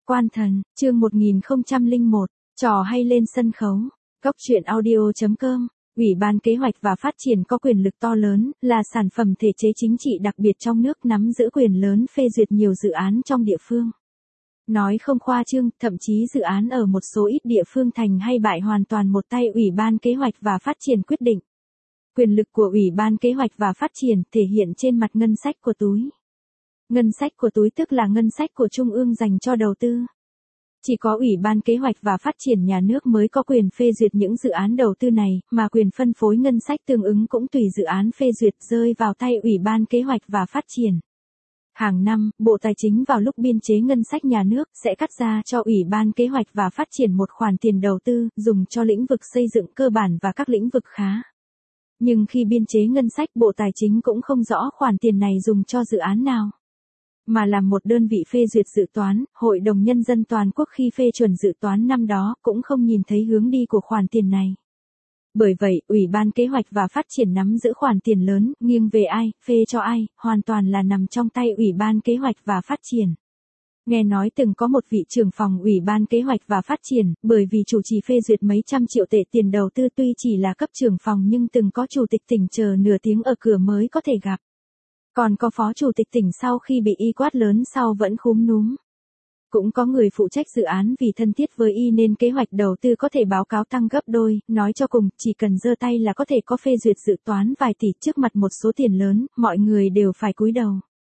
Quan thần, chương 1001, trò hay lên sân khấu. Góc truyện audio.com. Ủy ban Kế hoạch và Phát triển có quyền lực to lớn, là sản phẩm thể chế chính trị đặc biệt trong nước, nắm giữ quyền lớn phê duyệt nhiều dự án trong địa phương. Nói không khoa trương, thậm chí dự án ở một số ít địa phương thành hay bại hoàn toàn một tay Ủy ban Kế hoạch và Phát triển quyết định. Quyền lực của Ủy ban Kế hoạch và Phát triển thể hiện trên mặt ngân sách của túi. Ngân sách của túi tức là ngân sách của Trung ương dành cho đầu tư. Chỉ có Ủy ban Kế hoạch và Phát triển nhà nước mới có quyền phê duyệt những dự án đầu tư này, mà quyền phân phối ngân sách tương ứng cũng tùy dự án phê duyệt rơi vào tay Ủy ban Kế hoạch và Phát triển. Hàng năm, Bộ Tài chính vào lúc biên chế ngân sách nhà nước sẽ cắt ra cho Ủy ban Kế hoạch và Phát triển một khoản tiền đầu tư dùng cho lĩnh vực xây dựng cơ bản và các lĩnh vực khá. Nhưng khi biên chế ngân sách, Bộ Tài chính cũng không rõ khoản tiền này dùng cho dự án nào, mà làm một đơn vị phê duyệt dự toán. Hội đồng Nhân dân toàn quốc khi phê chuẩn dự toán năm đó cũng không nhìn thấy hướng đi của khoản tiền này. Bởi vậy, Ủy ban Kế hoạch và Phát triển nắm giữ khoản tiền lớn, nghiêng về ai, phê cho ai, hoàn toàn là nằm trong tay Ủy ban Kế hoạch và Phát triển. Nghe nói từng có một vị trưởng phòng Ủy ban Kế hoạch và Phát triển, bởi vì chủ trì phê duyệt mấy trăm triệu tệ tiền đầu tư, tuy chỉ là cấp trưởng phòng nhưng từng có chủ tịch tỉnh chờ nửa tiếng ở cửa mới có thể gặp. Còn có phó chủ tịch tỉnh sau khi bị y quát lớn sau vẫn khúm núm. Cũng có người phụ trách dự án vì thân thiết với y nên kế hoạch đầu tư có thể báo cáo tăng gấp đôi, nói cho cùng, chỉ cần giơ tay là có thể có phê duyệt dự toán vài tỷ. Trước mặt một số tiền lớn, mọi người đều phải cúi đầu.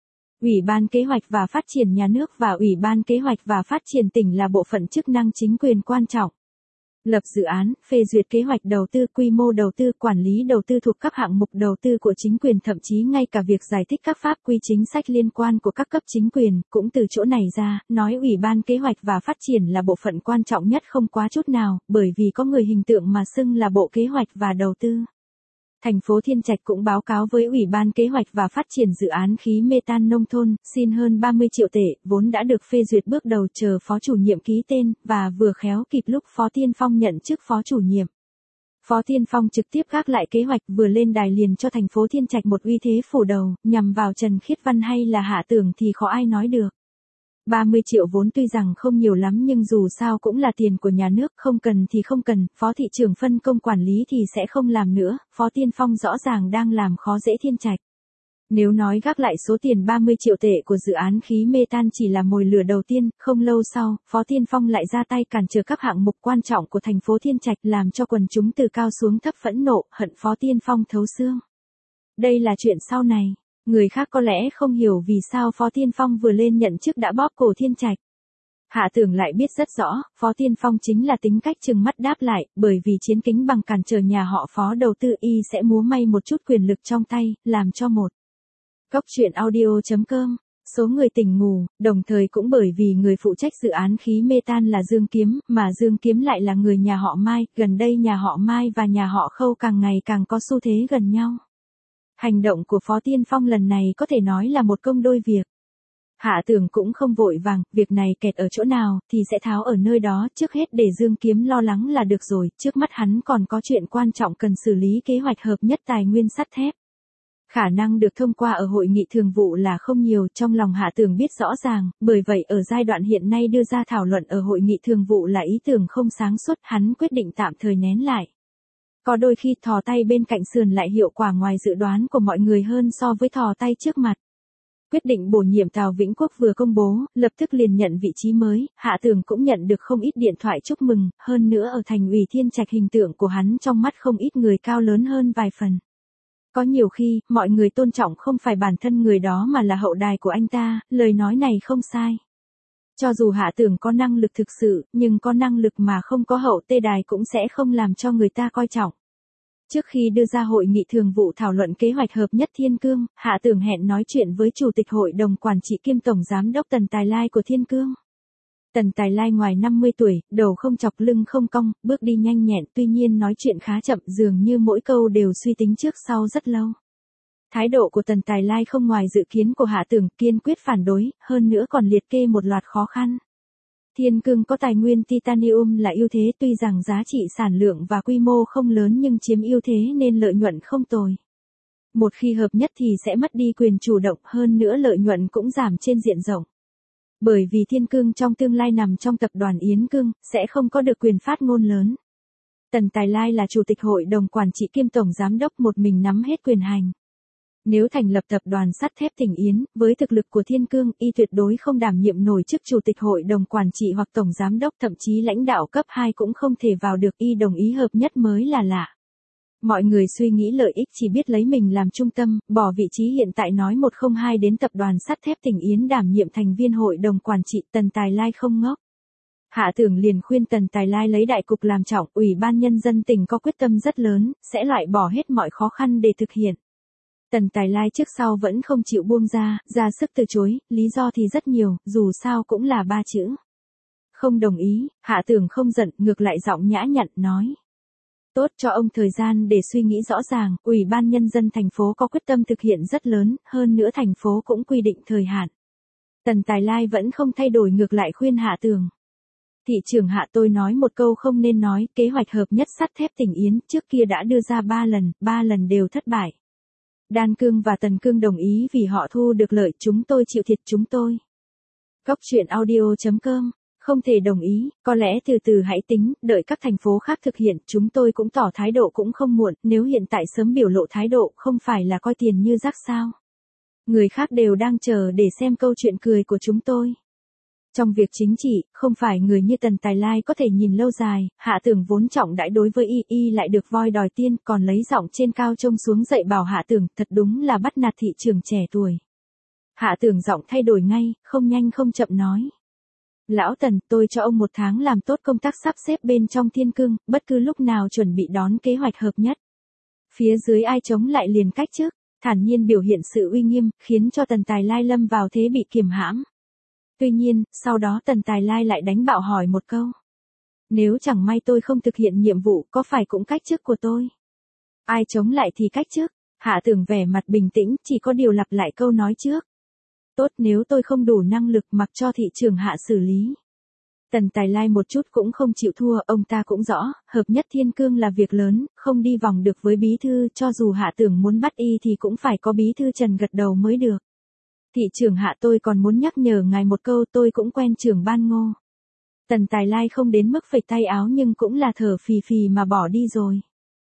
Ủy ban Kế hoạch và Phát triển nhà nước và Ủy ban Kế hoạch và Phát triển tỉnh là bộ phận chức năng chính quyền quan trọng. Lập dự án, phê duyệt kế hoạch đầu tư, quy mô đầu tư, quản lý đầu tư thuộc các hạng mục đầu tư của chính quyền, thậm chí ngay cả việc giải thích các pháp quy chính sách liên quan của các cấp chính quyền, cũng từ chỗ này ra, nói Ủy ban Kế hoạch và Phát triển là bộ phận quan trọng nhất không quá chút nào, bởi vì có người hình tượng mà xưng là Bộ Kế hoạch và Đầu tư. Thành phố Thiên Trạch cũng báo cáo với Ủy ban Kế hoạch và Phát triển dự án khí metan nông thôn, xin hơn 30 triệu tệ, vốn đã được phê duyệt bước đầu, chờ phó chủ nhiệm ký tên, và vừa khéo kịp lúc Phó Tiên Phong nhận chức phó chủ nhiệm. Phó Tiên Phong trực tiếp gác lại kế hoạch, vừa lên đài liền cho thành phố Thiên Trạch một uy thế phủ đầu, nhằm vào Trần Khiết Văn hay là Hạ Tưởng thì khó ai nói được. 30 triệu vốn tuy rằng không nhiều lắm nhưng dù sao cũng là tiền của nhà nước, không cần thì không cần, Phó thị trưởng phân công quản lý thì sẽ không làm nữa. Phó Tiên Phong rõ ràng đang làm khó dễ Thiên Trạch. Nếu nói gác lại số tiền 30 triệu tệ của dự án khí metan chỉ là mồi lửa đầu tiên, không lâu sau, Phó Tiên Phong lại ra tay cản trở các hạng mục quan trọng của thành phố Thiên Trạch, làm cho quần chúng từ cao xuống thấp phẫn nộ, hận Phó Tiên Phong thấu xương. Đây là chuyện sau này. Người khác có lẽ không hiểu vì sao Phó Tiên Phong vừa lên nhận chức đã bóp cổ Thiên Trạch. Hạ Tưởng lại biết rất rõ, Phó Tiên Phong chính là tính cách trừng mắt đáp lại, bởi vì chiến kính bằng cản trở nhà họ Phó đầu tư, y sẽ múa may một chút quyền lực trong tay, làm cho một. Góc truyện audio.com. Số người tỉnh ngủ, đồng thời cũng bởi vì người phụ trách dự án khí metan là Dương Kiếm, mà Dương Kiếm lại là người nhà họ Mai, gần đây nhà họ Mai và nhà họ Khâu càng ngày càng có xu thế gần nhau. Hành động của Phó Tiên Phong lần này có thể nói là một công đôi việc. Hạ Tưởng cũng không vội vàng, việc này kẹt ở chỗ nào thì sẽ tháo ở nơi đó, trước hết để Dương Kiếm lo lắng là được rồi, trước mắt hắn còn có chuyện quan trọng cần xử lý, kế hoạch hợp nhất tài nguyên sắt thép. Khả năng được thông qua ở hội nghị thường vụ là không nhiều, trong lòng Hạ Tưởng biết rõ ràng, bởi vậy ở giai đoạn hiện nay đưa ra thảo luận ở hội nghị thường vụ là ý tưởng không sáng suốt, hắn quyết định tạm thời nén lại. Có đôi khi thò tay bên cạnh sườn lại hiệu quả ngoài dự đoán của mọi người hơn so với thò tay trước mặt. Quyết định bổ nhiệm Tào Vĩnh Quốc vừa công bố, lập tức liền nhận vị trí mới, Hạ Tưởng cũng nhận được không ít điện thoại chúc mừng, hơn nữa ở thành ủy Thiên Trạch hình tượng của hắn trong mắt không ít người cao lớn hơn vài phần. Có nhiều khi, mọi người tôn trọng không phải bản thân người đó mà là hậu đài của anh ta, lời nói này không sai. Cho dù Hạ Tưởng có năng lực thực sự, nhưng có năng lực mà không có hậu tê đài cũng sẽ không làm cho người ta coi trọng. Trước khi đưa ra hội nghị thường vụ thảo luận kế hoạch hợp nhất Thiên Cương, Hạ Tưởng hẹn nói chuyện với Chủ tịch Hội đồng Quản trị kiêm Tổng Giám đốc Tần Tài Lai của Thiên Cương. Tần Tài Lai ngoài 50 tuổi, đầu không chọc lưng không cong, bước đi nhanh nhẹn, tuy nhiên nói chuyện khá chậm, dường như mỗi câu đều suy tính trước sau rất lâu. Thái độ của Tần Tài Lai không ngoài dự kiến của Hạ Tưởng, kiên quyết phản đối, hơn nữa còn liệt kê một loạt khó khăn. Thiên Cương có tài nguyên titanium là ưu thế, tuy rằng giá trị sản lượng và quy mô không lớn nhưng chiếm ưu thế nên lợi nhuận không tồi. Một khi hợp nhất thì sẽ mất đi quyền chủ động, hơn nữa lợi nhuận cũng giảm trên diện rộng. Bởi vì Thiên Cương trong tương lai nằm trong tập đoàn Yến Cương, sẽ không có được quyền phát ngôn lớn. Tần Tài Lai là chủ tịch hội đồng quản trị kiêm tổng giám đốc một mình nắm hết quyền hành. Nếu thành lập tập đoàn sắt thép Tỉnh Yến, với thực lực của Thiên Cương, y tuyệt đối không đảm nhiệm nổi chức chủ tịch hội đồng quản trị hoặc tổng giám đốc, thậm chí lãnh đạo cấp 2 cũng không thể vào được, y đồng ý hợp nhất mới là lạ. Mọi người suy nghĩ lợi ích chỉ biết lấy mình làm trung tâm, bỏ vị trí hiện tại nói 102 đến tập đoàn sắt thép Tỉnh Yến đảm nhiệm thành viên hội đồng quản trị. Tần Tài Lai không ngốc. Hạ Tưởng liền khuyên Tần Tài Lai lấy đại cục làm trọng, Ủy ban Nhân dân tỉnh có quyết tâm rất lớn, sẽ loại bỏ hết mọi khó khăn để thực hiện. Tần Tài Lai trước sau vẫn không chịu buông ra sức từ chối, lý do thì rất nhiều, dù sao cũng là 3 chữ. Không đồng ý. Hạ Tưởng không giận, ngược lại giọng nhã nhặn nói. Tốt, cho ông thời gian để suy nghĩ rõ ràng, Ủy ban Nhân dân thành phố có quyết tâm thực hiện rất lớn, hơn nữa thành phố cũng quy định thời hạn. Tần Tài Lai vẫn không thay đổi, ngược lại khuyên Hạ Tưởng. Thị trưởng Hạ, tôi nói một câu không nên nói, kế hoạch hợp nhất sắt thép Tỉnh Yến trước kia đã đưa ra 3 lần đều thất bại. Đan Cương và Tần Cương đồng ý vì họ thu được lợi, chúng tôi chịu thiệt chúng tôi. Góc truyện audio.com. Không thể đồng ý, có lẽ từ từ hãy tính, đợi các thành phố khác thực hiện, chúng tôi cũng tỏ thái độ cũng không muộn, nếu hiện tại sớm biểu lộ thái độ, không phải là coi tiền như rác sao. Người khác đều đang chờ để xem câu chuyện cười của chúng tôi. Trong việc chính trị, không phải người như Tần Tài Lai có thể nhìn lâu dài. Hạ Tưởng vốn trọng đãi đối với y lại được voi đòi tiên, còn lấy giọng trên cao trông xuống dạy bảo Hạ Tưởng, thật đúng là bắt nạt thị trưởng trẻ tuổi. Hạ Tưởng giọng thay đổi ngay, không nhanh không chậm nói. Lão Tần, tôi cho ông 1 tháng làm tốt công tác sắp xếp bên trong Thiên Cương, bất cứ lúc nào chuẩn bị đón kế hoạch hợp nhất. Phía dưới ai chống lại liền cách chức, thản nhiên biểu hiện sự uy nghiêm, khiến cho Tần Tài Lai lâm vào thế bị kiềm hãm. Tuy nhiên, sau đó Tần Tài Lai lại đánh bạo hỏi một câu. Nếu chẳng may tôi không thực hiện nhiệm vụ, có phải cũng cách chức của tôi? Ai chống lại thì cách chức. Hạ Tưởng vẻ mặt bình tĩnh, chỉ có điều lặp lại câu nói trước. Tốt, nếu tôi không đủ năng lực, mặc cho thị trưởng Hạ xử lý. Tần Tài Lai một chút cũng không chịu thua, ông ta cũng rõ, hợp nhất Thiên Cương là việc lớn, không đi vòng được với bí thư, cho dù Hạ Tưởng muốn bắt y thì cũng phải có bí thư Trần gật đầu mới được. Thị trưởng Hạ, tôi còn muốn nhắc nhở ngài một câu, tôi cũng quen trưởng ban Ngô. Tần Tài Lai không đến mức phẩy tay áo nhưng cũng là thở phì phì mà bỏ đi rồi.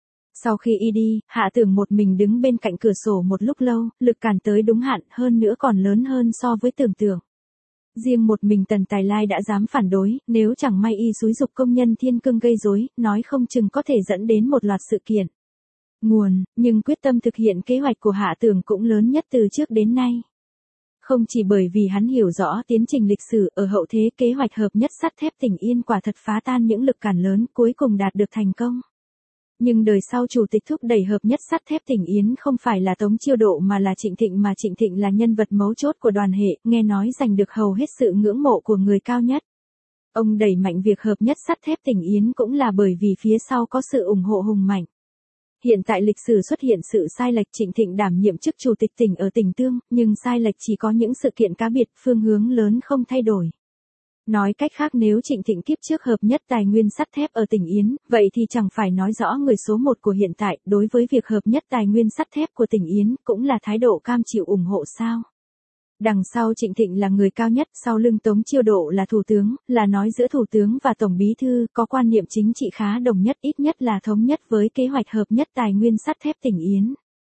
Sau khi y đi, Hạ Tưởng một mình đứng bên cạnh cửa sổ một lúc lâu, lực cản tới đúng hạn, hơn nữa còn lớn hơn so với tưởng tượng. Riêng một mình Tần Tài Lai đã dám phản đối, nếu chẳng may y xúi giục công nhân Thiên Cương gây rối, nói không chừng có thể dẫn đến một loạt sự kiện. Nguồn, nhưng quyết tâm thực hiện kế hoạch của Hạ Tưởng cũng lớn nhất từ trước đến nay. Không chỉ bởi vì hắn hiểu rõ tiến trình lịch sử, ở hậu thế kế hoạch hợp nhất sắt thép Tỉnh Yên quả thật phá tan những lực cản lớn, cuối cùng đạt được thành công. Nhưng đời sau chủ tịch thúc đẩy hợp nhất sắt thép Tỉnh Yến không phải là Tống Chiêu Độ mà là Trịnh Thịnh, mà Trịnh Thịnh là nhân vật mấu chốt của đoàn hệ, nghe nói giành được hầu hết sự ngưỡng mộ của người cao nhất. Ông đẩy mạnh việc hợp nhất sắt thép Tỉnh Yến cũng là bởi vì phía sau có sự ủng hộ hùng mạnh. Hiện tại lịch sử xuất hiện sự sai lệch, Trịnh Thịnh đảm nhiệm chức chủ tịch tỉnh ở tỉnh Tương, nhưng sai lệch chỉ có những sự kiện cá biệt, phương hướng lớn không thay đổi. Nói cách khác, nếu Trịnh Thịnh kiếp trước hợp nhất tài nguyên sắt thép ở tỉnh Yến, vậy thì chẳng phải nói rõ người số 1 của hiện tại, đối với việc hợp nhất tài nguyên sắt thép của tỉnh Yến, cũng là thái độ cam chịu ủng hộ sao? Đằng sau Trịnh Thịnh là người cao nhất, sau lưng Tống Chiêu Độ là thủ tướng, là nói giữa thủ tướng và tổng bí thư có quan niệm chính trị khá đồng nhất, ít nhất là thống nhất với kế hoạch hợp nhất tài nguyên sắt thép tỉnh Yến.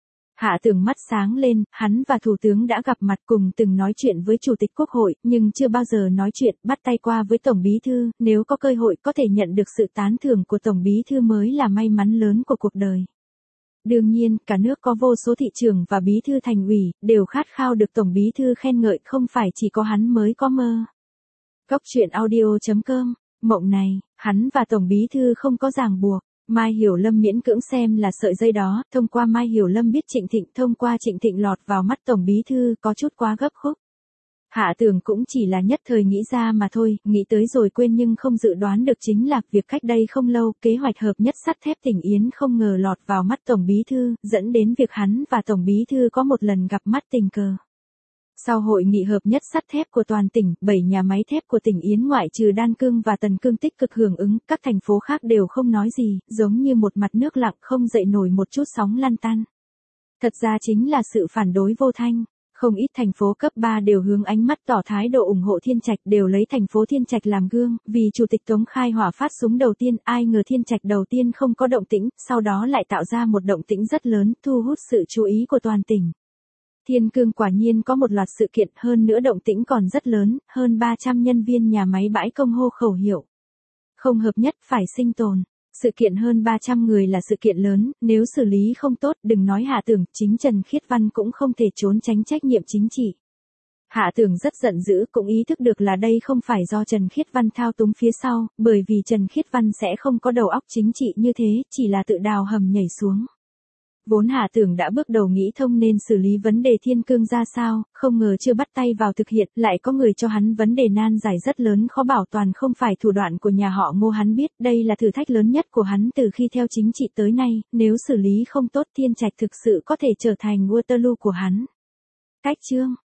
Hạ Tưởng mắt sáng lên, hắn và thủ tướng đã gặp mặt, cùng từng nói chuyện với chủ tịch quốc hội, nhưng chưa bao giờ nói chuyện bắt tay qua với tổng bí thư, nếu có cơ hội có thể nhận được sự tán thưởng của tổng bí thư mới là may mắn lớn của cuộc đời. Đương nhiên, cả nước có vô số thị trưởng và bí thư thành ủy, đều khát khao được tổng bí thư khen ngợi, không phải chỉ có hắn mới có mơ. Góc truyện audio.com, mộng này, hắn và tổng bí thư không có ràng buộc. Mai Hiểu Lâm miễn cưỡng xem là sợi dây đó, thông qua Mai Hiểu Lâm biết Trịnh Thịnh, thông qua Trịnh Thịnh lọt vào mắt tổng bí thư, có chút quá gấp khúc. Hạ Tưởng cũng chỉ là nhất thời nghĩ ra mà thôi, nghĩ tới rồi quên, nhưng không dự đoán được chính là việc cách đây không lâu, kế hoạch hợp nhất sắt thép tỉnh Yến không ngờ lọt vào mắt tổng bí thư, dẫn đến việc hắn và tổng bí thư có một lần gặp mắt tình cờ. Sau hội nghị hợp nhất sắt thép của toàn tỉnh, 7 nhà máy thép của tỉnh Yến ngoại trừ Đan Cương và Tần Cương tích cực hưởng ứng, các thành phố khác đều không nói gì, giống như một mặt nước lặng không dậy nổi một chút sóng lăn tăn. Thật ra chính là sự phản đối vô thanh. Không ít thành phố cấp 3 đều hướng ánh mắt tỏ thái độ ủng hộ Thiên Trạch, đều lấy thành phố Thiên Trạch làm gương, vì Chủ tịch Tống khai hỏa phát súng đầu tiên, ai ngờ Thiên Trạch đầu tiên không có động tĩnh, sau đó lại tạo ra một động tĩnh rất lớn, thu hút sự chú ý của toàn tỉnh. Thiên Cương quả nhiên có một loạt sự kiện, hơn nữa động tĩnh còn rất lớn, hơn 300 nhân viên nhà máy bãi công hô khẩu hiệu. Không hợp nhất phải sinh tồn. Sự kiện hơn 300 người là sự kiện lớn, nếu xử lý không tốt, đừng nói Hạ Tưởng, chính Trần Khiết Văn cũng không thể trốn tránh trách nhiệm chính trị. Hạ Tưởng rất giận dữ, cũng ý thức được là đây không phải do Trần Khiết Văn thao túng phía sau, bởi vì Trần Khiết Văn sẽ không có đầu óc chính trị như thế, chỉ là tự đào hầm nhảy xuống. Vốn Hạ Tưởng đã bước đầu nghĩ thông nên xử lý vấn đề Thiên Cương ra sao, không ngờ chưa bắt tay vào thực hiện, lại có người cho hắn vấn đề nan giải rất lớn, khó bảo toàn không phải thủ đoạn của nhà họ Ngô. Hắn biết đây là thử thách lớn nhất của hắn từ khi theo chính trị tới nay, nếu xử lý không tốt Thiên Trạch thực sự có thể trở thành Waterloo của hắn. Cách chương